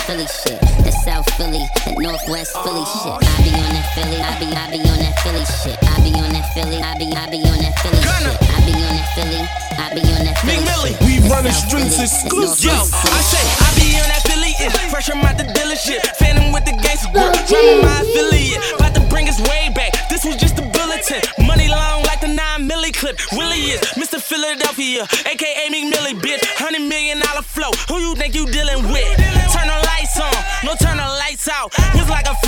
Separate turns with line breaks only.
Philly shit. That South Philly, that Northwest Philly shit. I be on that Philly, I be on that Philly shit. I be on that Philly, I be on that Philly shit. I be on that Philly, I be on that Philly shit.
We running streets exclusive.
Yo, I say, I be on that Philly, fresh from out the dealership. Phantom with the gangsta grip, drumming my affiliate. About to bring us way back, this was just a bulletin. Money long like the 9 milli clip. Willie is Mr. Philadelphia, aka Meek Millie, bitch. $100 million flow, who you think you dealing with? Turn the lights on, no turn the lights out. It's like a